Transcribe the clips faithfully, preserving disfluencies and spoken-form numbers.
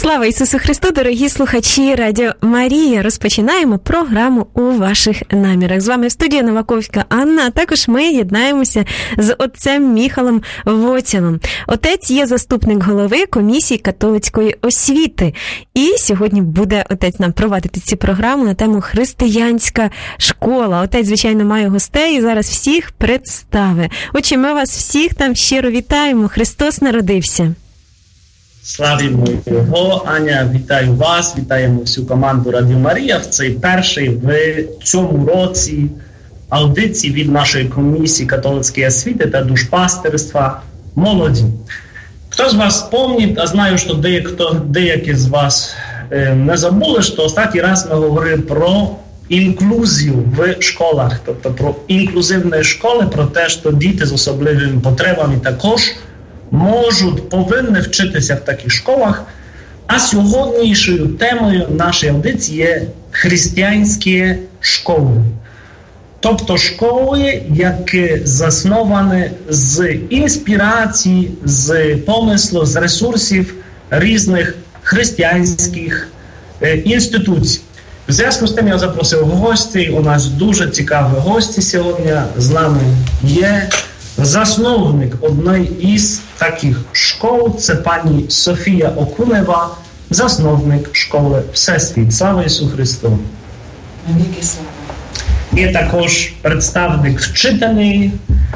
Слава Ісусу Христу, дорогі слухачі Радіо Марія. Розпочинаємо програму «У ваших намірах». З вами в студії Новаковська Анна, а також ми єднаємося з отцем Міхалом Воцяном. Отець є заступник голови Комісії католицької освіти. І сьогодні буде отець нам провадити цю програму на тему «Християнська школа». Отець, звичайно, має гостей і зараз всіх представить. Отже, ми вас всіх там щиро вітаємо. Христос народився. Славімо Його. Аня, вітаю вас, вітаємо всю команду Радіо Марія в цей перший в цьому році аудиції від нашої комісії католицької освіти та душпастерства молоді. Хто з вас пам'ятає, а знаю, що деякі, деякі з вас е, не забули, що останній раз ми говорили про інклюзію в школах, тобто про інклюзивні школи, про те, що діти з особливими потребами також можуть, повинні вчитися в таких школах. А сьогоднішньою темою нашої аудиції є християнські школи. Тобто школи, які засновані з інспірації, з помислу, з ресурсів різних християнських е, інституцій. В зв'язку з тим я запросив гостей. У нас дуже цікаві гості сьогодні. З нами є засновник одної із таких школ, це пані Софія Окунева, засновник школи Всесвіт. Слава Ісусу Христу! Навіки слава! Є також представник вчителі,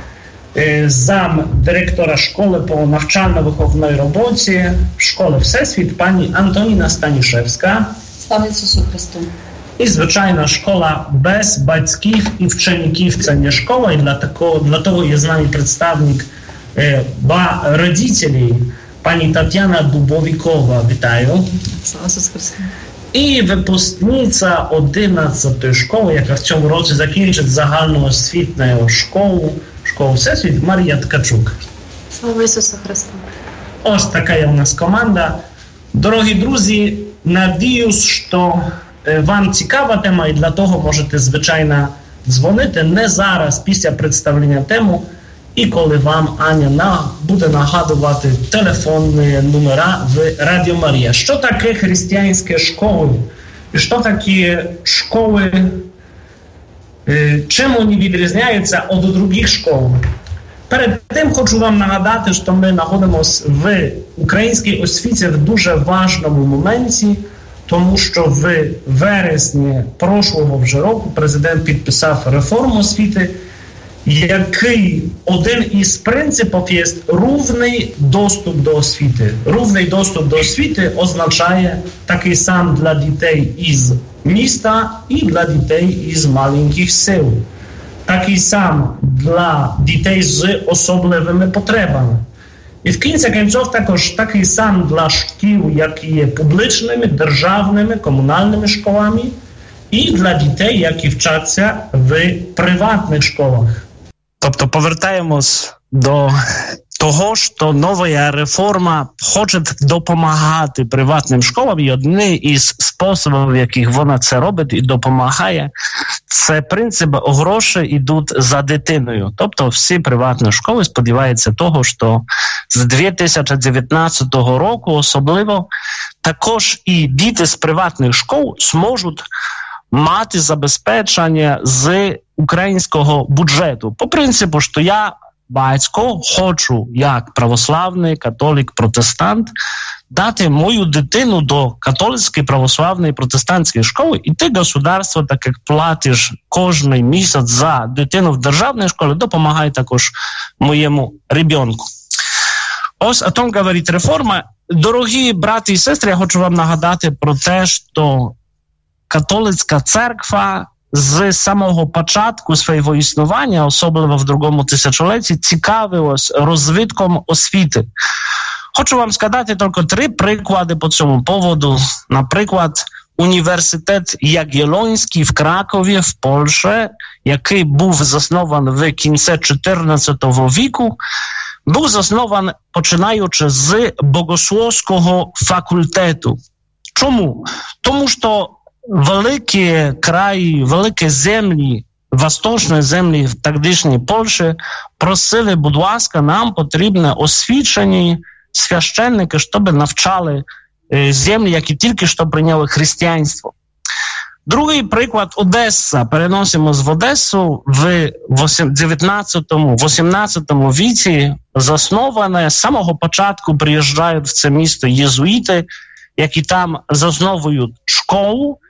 зам директора школи по навчально-виховній роботі школи Всесвіт, пані Антоніна Станішевська. Слава Ісусу Христу! І, звичайно, школа без батьків і вчеників – це не школа, і для того, для того є з нами представник е, ба родителей, пані Тетяна Дубовікова. Вітаю. Слава Ісусу Христу! І випускниця одинадцятої школи, яка в цьому році закінчить загальноосвітню школу, школу Всесвіт, Марія Ткачук. Слава Ісусу Христу! Ось така є у нас команда. Дорогі друзі, надіюсь, що вам цікава тема, і для того можете, звичайно, дзвонити не зараз, після представлення теми, і коли вам Аня на, буде нагадувати телефонні номера в Радіо Марія. Що таке християнські школи? І що такі школи, чим вони відрізняються від інших школ? Перед тим хочу вам нагадати, що ми знаходимося в українській освіті в дуже важливому моменті, тому що в вересні прошлого вже року президент підписав реформу освіти, який один із принципів є рівний доступ до освіти. Рівний доступ до освіти означає такий сам для дітей із міста і для дітей із маленьких сел. Такий сам для дітей з особливими потребами. І в кінці кінців також такий сам для шкіл, які є публічними, державними, комунальними школами, і для дітей, які вчаться в приватних школах. Тобто повертаємось до того, що нова реформа хоче допомагати приватним школам, і один із способів, в яких вона це робить і допомагає, це принцип гроші йдуть за дитиною. Тобто всі приватні школи сподіваються того, що з дві тисячі дев'ятнадцятого року особливо також і діти з приватних школ зможуть мати забезпечення з українського бюджету. По принципу, що я батько хочу, як православний католик, протестант, дати мою дитину до католицької, православної, протестантської школи, і ти, государство, так як платиш кожний місяць за дитину в державній школі, допомагай також моєму ребенку. Ось о том говорить реформа. Дорогі брати і сестри, я хочу вам нагадати про те, що католицька церква з самого початку свого існування, особливо в другому тисячолітті, цікавилась розвитком освіти. Хочу вам сказати тільки три приклади по цьому поводу. Наприклад, університет Ягеллонський в Кракові, в Польщі, який був заснований в кінці чотирнадцятого віку, був заснований починаючи з богословського факультету. Чому? Тому що великі краї, великі землі, восточні землі в тодішній Польщі просили, будь ласка, нам потрібні освічені священники, щоб навчали землі, які тільки що прийняли християнство. Другий приклад – Одеса. Переносимо з в Одесу в дев'ятнадцятому, вісімнадцятому віці засноване. З самого початку приїжджають в це місто єзуїти, які там засновують школу.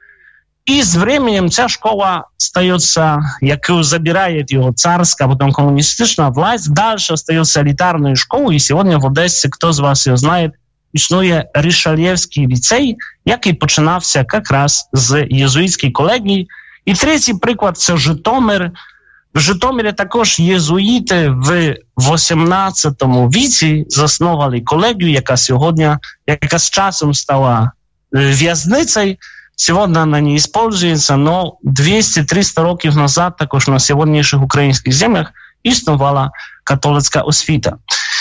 І з часом ця школа стається, яку забирає його царська, потім комуністична власть, далі стається елітарною школою. І сьогодні в Одесі, хто з вас його знає, існує Ришельєвський ліцей, який починався якраз з єзуїтської колегії. І третій приклад – це Житомир. В Житомирі також єзуїти в вісімнадцятому віці заснували колегію, яка сьогодні, яка з часом стала в'язницею. Сьогодні на ній використовується, але двісті-триста років назад також на сьогоднішніх українських землях існувала католицька освіта.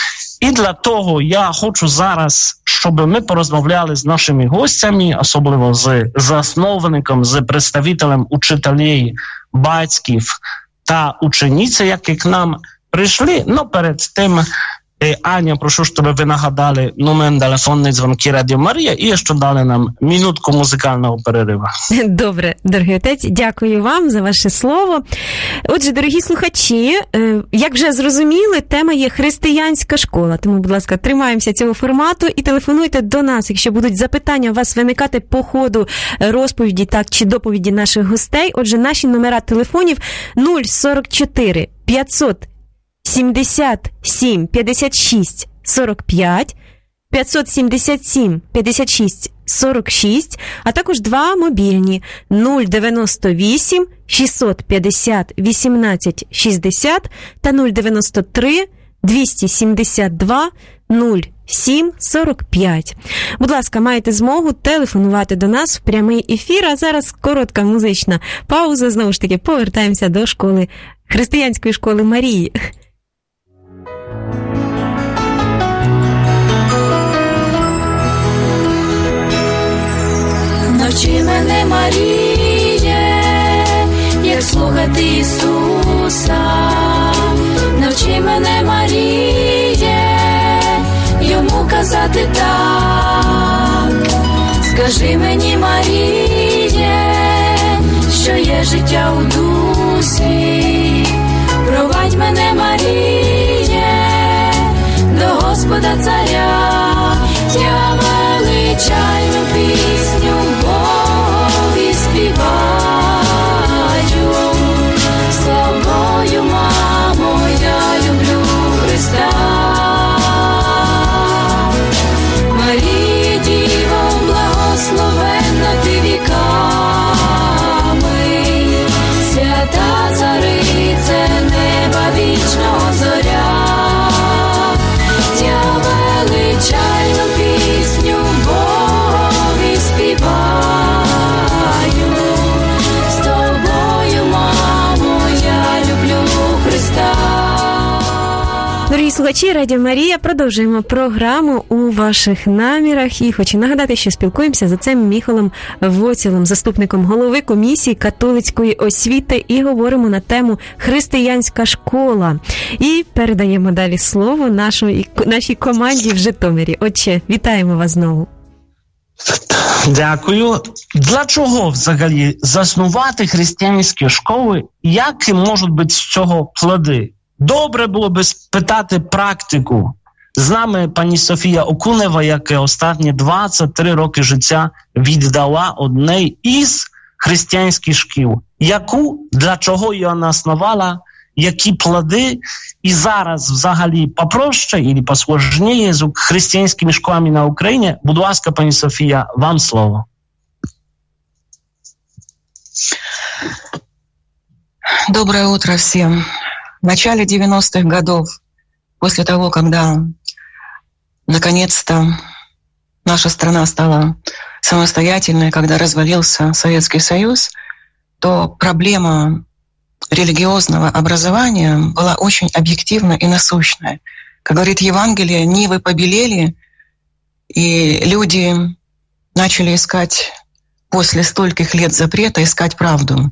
І для того я хочу зараз, щоб ми порозмовляли з нашими гостями, особливо з засновником, з представителем учителів, батьків та учениць, які к нам прийшли. Но перед тим, Аня, прошу, щоб ви нагадали номер телефонної дзвонки Радіо Марія і ще дали нам минутку музикального перериву. Добре, дорогий отець, дякую вам за ваше слово. Отже, дорогі слухачі, як вже зрозуміли, тема є християнська школа. Тому, будь ласка, тримаємося цього формату і телефонуйте до нас, якщо будуть запитання у вас виникати по ходу розповіді так чи доповіді наших гостей. Отже, наші номера телефонів нуль сорок чотири п'ятсот сімдесят сім п'ятдесят шість сорок п'ять, п'ятсот сімдесят сім п'ятдесят шість сорок шість, а також два мобільні нуль дев'яносто вісім шістсот п'ятдесят вісімнадцять шістдесят та нуль дев'яносто три двісті сімдесят два нуль сім сорок п'ять. Будь ласка, маєте змогу телефонувати до нас в прямий ефір, а зараз коротка музична пауза. Знову ж таки, повертаємося до школи, християнської школи Марії. Навчи мене, Маріє, як слухати Ісуса. Навчи мене, Маріє, йому казати так. Скажи мені, Маріє, що є життя у дусі. Провадь мене, Маріє, до Господа Царя. Я величаю пісню Богові співаю. З тобою, мамо, я люблю Христа. Марія, Діво, благословенна ти віками. Свята царице неба вічного зоря. Я величаю пісню Богові співаю. З тобою, мамо, я люблю Христа. Дорогі слухачі, Радіо Марія, продовжуємо програму «У ваших намірах». І хочу нагадати, що спілкуємося з отцем Міхалом Воцілом, заступником голови комісії католицької освіти, і говоримо на тему «Християнська школа». І передаємо далі слово нашій, нашій команді в Житомирі. Отче, вітаємо вас знову. Дякую. Для чого взагалі заснувати християнські школи? Які можуть бути з цього плоди? Добре було би спитати практику. З нами пані Софія Окунева, яка останні двадцять три роки життя віддала одній із християнських шкіл. Яку, для чого її вона основала, які плоди, і зараз взагалі попроще і посложніше з християнськими школами на Україні. Будь ласка, пані Софія, вам слово. Доброе утро всем. В начале девяностых годов, после того, когда наконец-то наша страна стала самостоятельной, когда развалился Советский Союз, то проблема религиозного образования была очень объективна и насущная. Как говорит Евангелие, нивы побелели, и люди начали искать после стольких лет запрета, искать правду.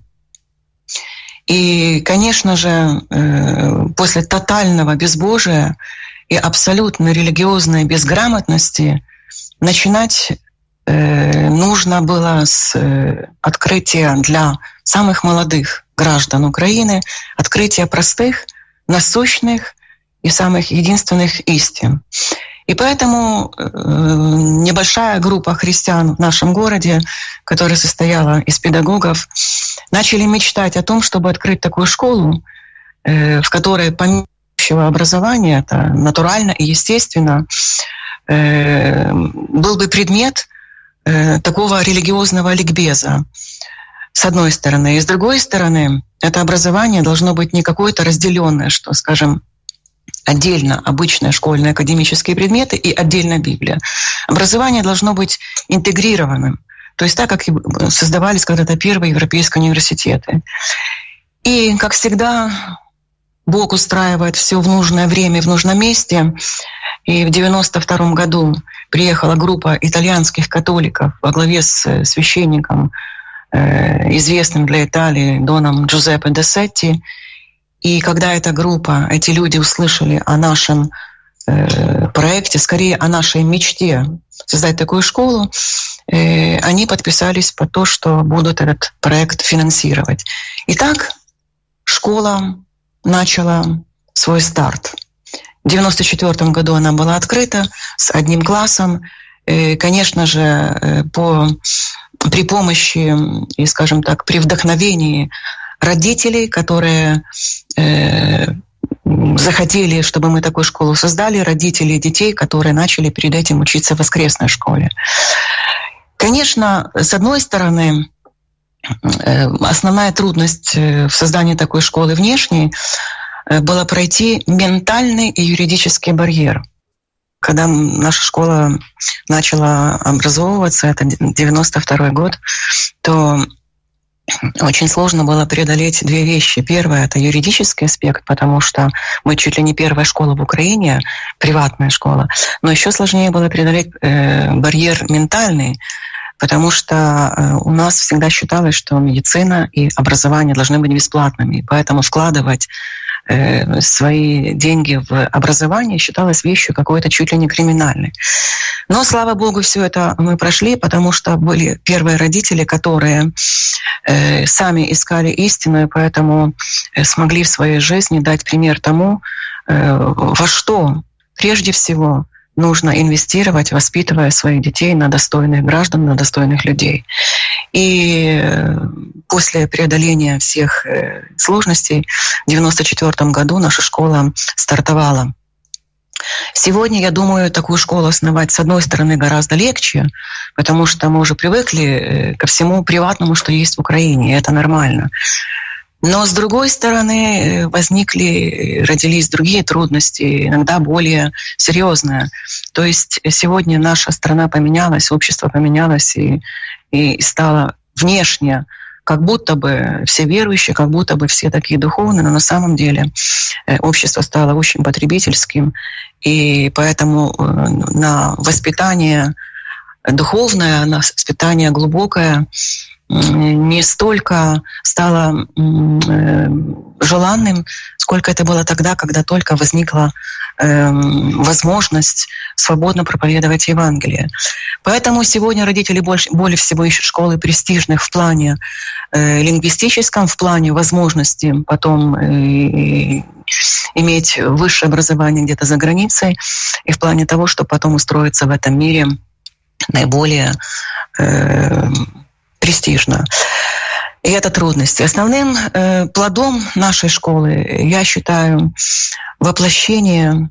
И, конечно же, после тотального безбожия и абсолютно религиозной безграмотности начинать нужно было с открытия для самых молодых граждан Украины, открытия простых, насущных и самых единственных истин. И поэтому небольшая группа христиан в нашем городе, которая состояла из педагогов, начали мечтать о том, чтобы открыть такую школу, в которой помимо общего образования, это натурально и естественно, был бы предмет такого религиозного ликбеза, с одной стороны. И с другой стороны, это образование должно быть не какое-то разделенное, что, скажем, отдельно обычные школьные академические предметы и отдельно Библия. Образование должно быть интегрированным, то есть так, как создавались когда-то первые европейские университеты. И, как всегда, Бог устраивает все в нужное время и в нужном месте. И в девяносто втором году приехала группа итальянских католиков во главе с священником, известным для Италии, доном Джузеппе Дессетти. И когда эта группа, эти люди услышали о нашем э, проекте, скорее о нашей мечте создать такую школу, э, они подписались под то, что будут этот проект финансировать. Итак, школа начала свой старт. В девяносто четвёртом году она была открыта с одним классом. Э, конечно же, э, по, при помощи и, скажем так, при вдохновении родителей, которые э, захотели, чтобы мы такую школу создали, родителей детей, которые начали перед этим учиться в воскресной школе. Конечно, с одной стороны, э, основная трудность в создании такой школы внешней э, была пройти ментальный и юридический барьер. Когда наша школа начала образовываться, это девяносто второй год, то очень сложно было преодолеть две вещи. Первое — это юридический аспект, потому что мы чуть ли не первая школа в Украине, приватная школа. Но еще сложнее было преодолеть э, барьер ментальный, потому что э, у нас всегда считалось, что медицина и образование должны быть бесплатными. Поэтому вкладывать э, свои деньги в образование считалось вещью какой-то чуть ли не криминальной. Но, слава Богу, все это мы прошли, потому что были первые родители, которые э, сами искали истину, и поэтому э, смогли в своей жизни дать пример тому, э, во что прежде всего нужно инвестировать, воспитывая своих детей на достойных граждан, на достойных людей. И э, после преодоления всех э, сложностей в девяносто четвёртом году наша школа стартовала. Сегодня, я думаю, такую школу основать, с одной стороны, гораздо легче, потому что мы уже привыкли ко всему приватному, что есть в Украине, и это нормально. Но, с другой стороны, возникли, родились другие трудности, иногда более серьезные. То есть сегодня наша страна поменялась, общество поменялось и, и стало внешне как будто бы все верующие, как будто бы все такие духовные, но на самом деле общество стало очень потребительским, и поэтому на воспитание духовное, на воспитание глубокое не столько стало желанным, сколько это было тогда, когда только возникла э, возможность свободно проповедовать Евангелие. Поэтому сегодня родители больше, более всего ищут школы престижных в плане э, лингвистическом, в плане возможности потом э, иметь высшее образование где-то за границей, и в плане того, чтобы потом устроиться в этом мире наиболее э, престижно. И это трудности. Основным э, плодом нашей школы, я считаю, воплощение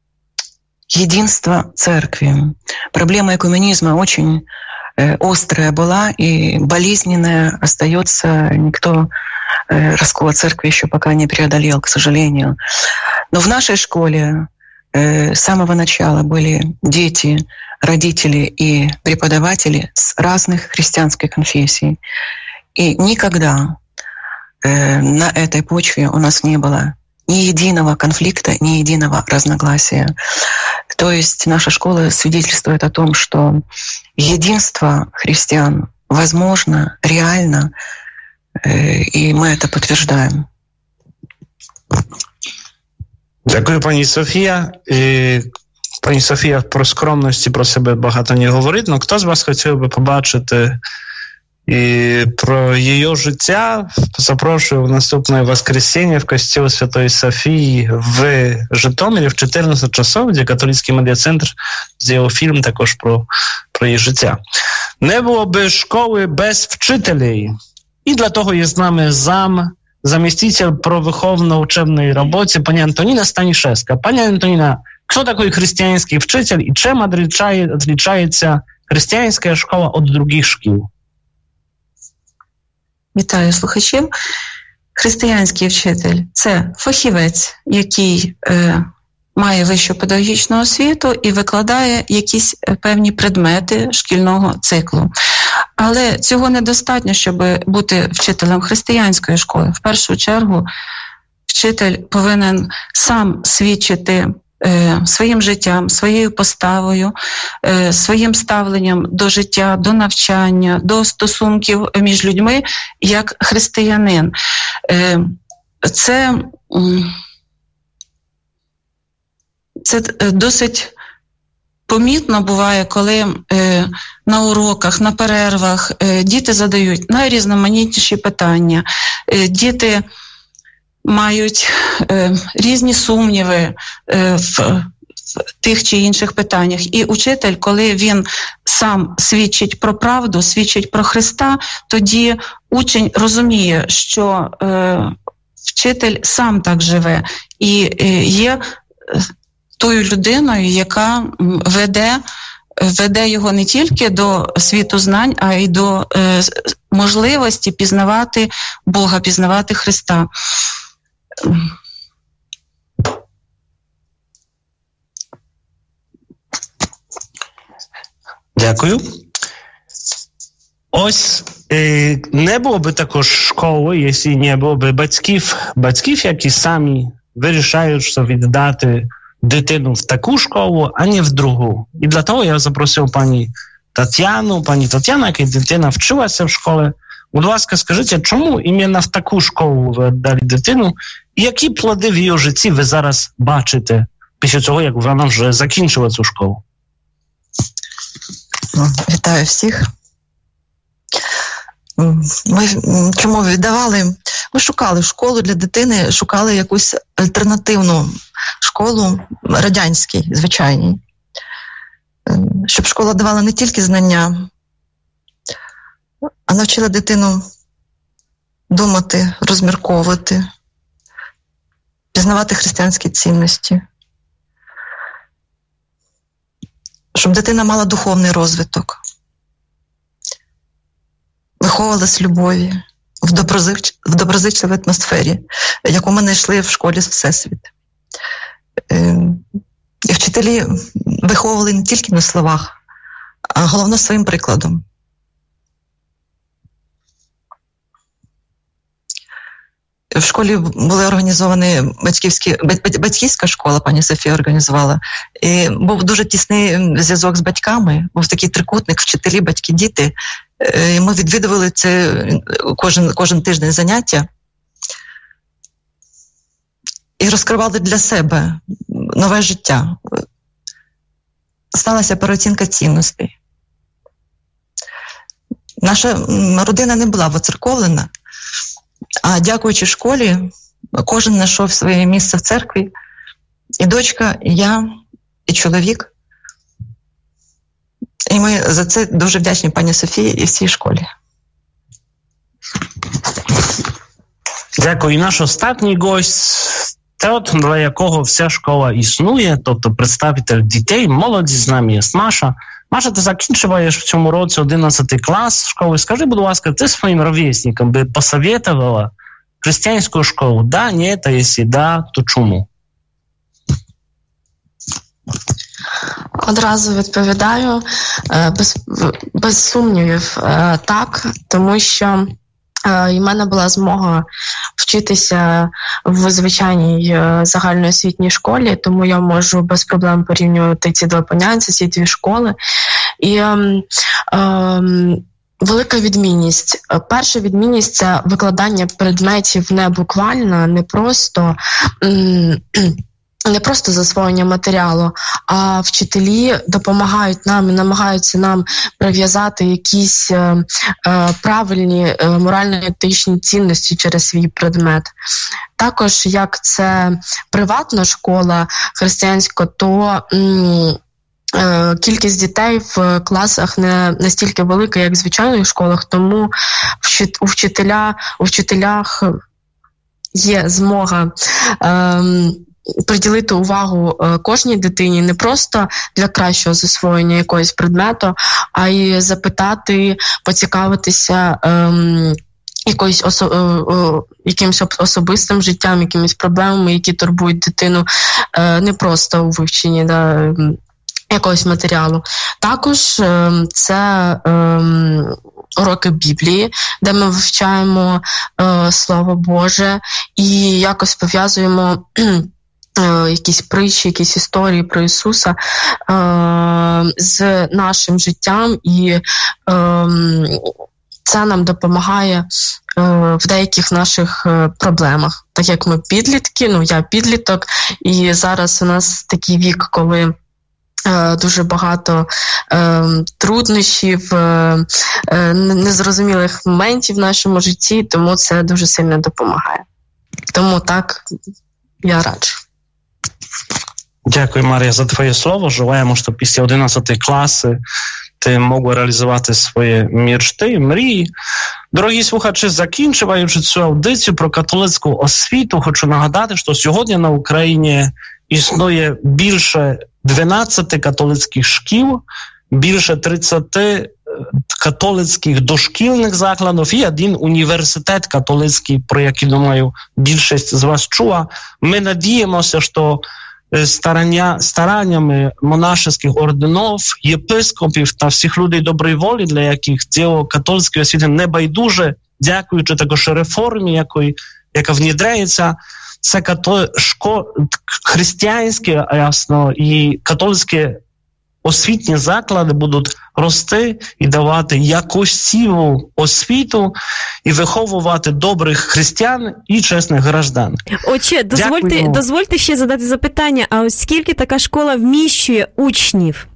единства церкви. Проблема экуменизма очень э, острая была и болезненная остается. Никто э, раскола церкви еще пока не преодолел, к сожалению. Но в нашей школе э, с самого начала были дети, родители и преподаватели с разных христианских конфессий. И никогда э, на этой почве у нас не было ни единого конфликта, ни единого разногласия. То есть наша школа свидетельствует о том, что единство христиан возможно, реально, э, и мы это подтверждаем. Дякую, пані Софія. Пані Софія про скромність і про себе багато не говорить, але хто з вас хотів би побачити і про її життя, запрошую в наступне воскресенье в костел Святої Софії в Житомирі в чотирнадцять часов, де католицький медіа-центр зробив фільм також про, про її життя. Не було би школи без вчителей. І для того є з нами зам, заміститель про виховно-учебної роботи, пані Антоніна Станішевська. Пані Антоніна, хто такий християнський вчитель і чим відрізняється християнська школа від других шкіл? Вітаю слухачів. Християнський вчитель – це фахівець, який е, має вищу педагогічну освіту і викладає якісь певні предмети шкільного циклу. Але цього недостатньо, щоб бути вчителем християнської школи. В першу чергу вчитель повинен сам свідчити е, своїм життям, своєю поставою, е, своїм ставленням до життя, до навчання, до стосунків між людьми як християнин. Е, це, це досить помітно буває, коли е, на уроках, на перервах е, діти задають найрізноманітніші питання. Е, діти мають е, різні сумніви е, в, в тих чи інших питаннях. І учитель, коли він сам свідчить про правду, свідчить про Христа, тоді учень розуміє, що е, вчитель сам так живе і е, є тою людиною, яка веде, веде його не тільки до світу знань, а й до е, можливості пізнавати Бога, пізнавати Христа. Дякую. Ось е, не було би також школи, якщо не було би батьків, батьків, які самі вирішають, що віддати дитину в таку школу, а не в другу. І для того я запросив пані Тетяну, пані Тетяна, яка дитина вчилася в школі. Будь ласка, скажіть, чому іменно в таку школу ви віддали дитину, і які плоди в її житті ви зараз бачите після того, як вона вже закінчила цю школу? Вітаю всіх. Ми чому віддавали? Ми шукали школу для дитини, шукали якусь альтернативну школу, радянській, звичайній. Щоб школа давала не тільки знання, а навчила дитину думати, розмірковувати, пізнавати християнські цінності. Щоб дитина мала духовний розвиток, виховувалась любові в, доброзич... в доброзичливій атмосфері, яку ми знайшли в школі Всесвіт. І вчителі виховували не тільки на словах, а головне своїм прикладом. В школі були організовані батьківські, батьківська школа, пані Софія організувала. І був дуже тісний зв'язок з батьками, був такий трикутник, вчителі, батьки, діти. І ми відвідували це кожен, кожен тиждень заняття і розкривали для себе нове життя. Сталася переоцінка цінностей. Наша родина не була воцерковлена, а дякуючи школі, кожен знайшов своє місце в церкві. І дочка, і я, і чоловік. І ми за це дуже вдячні пані Софії і всій школі. Дякую. І наш останній гость, тот, для якого вся школа існує, тобто представитель дітей, молоді, з нами є Маша. Маша, ти закінчуєш в цьому році одинадцятий клас школи. Скажи, будь ласка, ти своїм ровесникам би посоветувала християнську школу? Да, ні, та якщо да, то чому? Одразу відповідаю, без, без сумнівів, так, тому що і в мене була змога вчитися в звичайній загальноосвітній школі, тому я можу без проблем порівнювати ці два поняття, ці дві школи. І е, е, велика відмінність. Перша відмінність – це викладання предметів не буквально, не просто, не просто засвоєння матеріалу, а вчителі допомагають нам і намагаються нам прив'язати якісь е, е, правильні е, морально-етичні цінності через свій предмет. Також, як це приватна школа християнська, то м, е, кількість дітей в класах не настільки велика, як в звичайних школах, тому у вчителя, у вчителях є змога е, приділити увагу кожній дитині не просто для кращого засвоєння якогось предмету, а й запитати, поцікавитися ем, якоюсь осо, е, якимось особистим життям, якимись проблемами, які турбують дитину е, не просто у вивченні да, якогось матеріалу. Також е, це е, уроки Біблії, де ми вивчаємо е, Слово Боже і якось пов'язуємо якісь притчі, якісь історії про Ісуса е, з нашим життям, і е, це нам допомагає е, в деяких наших проблемах. Так як ми підлітки, ну я підліток, і зараз у нас такий вік, коли е, дуже багато е, труднощів, е, е, незрозумілих моментів в нашому житті, тому це дуже сильно допомагає. Тому так, я раджу. Дякую, Марія, за твоє слово. Желаємо, що після одинадцятої класи ти могла реалізувати свої мечти, мрії. Дорогі слухачі, закінчуючи цю аудицію про католицьку освіту, хочу нагадати, що сьогодні на Україні існує більше дванадцяти католицьких шкіл, більше тридцяти католицьких дошкільних закладів і один університет католицький, про який, думаю, більшість з вас чула. Ми надіємося, що старання, стараннями монашеських орденів, єпископів та всіх людей доброї волі, для яких діло католицької освіти не байдуже, дякуючи також реформі, якої, яка внідряється, це като... шко... християнські, ясно, і католицькі освітні заклади будуть рости і давати якосіву освіту і виховувати добрих християн і чесних граждан. Отче, дозвольте, дозвольте ще задати запитання, а ось скільки така школа вміщує учнів?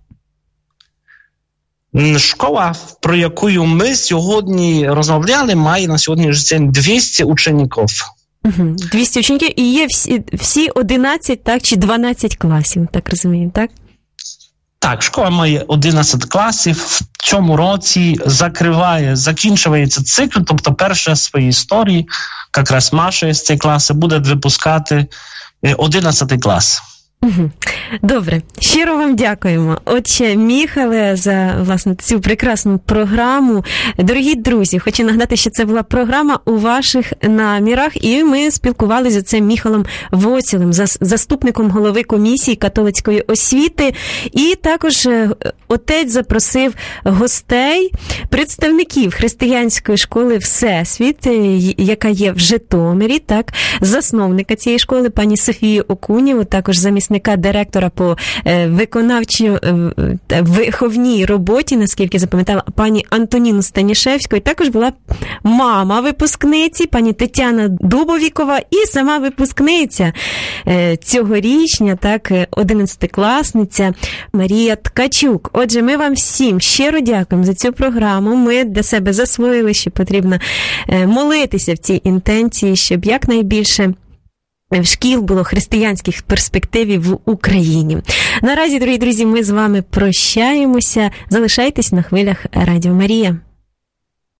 Школа, про яку ми сьогодні розмовляли, має на сьогоднішній день двісті учнів. Угу. двісті учнів, і є всі, всі одинадцять, так, чи дванадцять класів, так розумію, так? Так, школа має одинадцять класів, в цьому році закриває, закінчується цикл, тобто перша в своїй історії, якраз Маша з цієї класи буде випускати одинадцятий клас. Угу. Добре, щиро вам дякуємо. Отче Міхале, за, власне, цю прекрасну програму. Дорогі друзі, хочу нагадати, що це була програма «У ваших намірах», і ми спілкувалися з отцем Міхалом Воцілем, заступником голови комісії католицької освіти, і також отець запросив гостей, представників християнської школи «Всесвіт», яка є в Житомирі, так, засновника цієї школи, пані Софію Окунєву, також замість директора по виконавчій виховній роботі, наскільки запам'ятала, пані Антоніну Станішевську, і також була мама випускниці, пані Тетяна Дубовікова, і сама випускниця цьогорічня, так, одинадцятикласниця Марія Ткачук. Отже, ми вам всім щиро дякуємо за цю програму. Ми для себе засвоїли, що потрібно молитися в цій інтенції, щоб якнайбільше шкіл було християнських перспектив в Україні. Наразі, дорогі друзі, ми з вами прощаємося. Залишайтесь на хвилях Радіо Марія.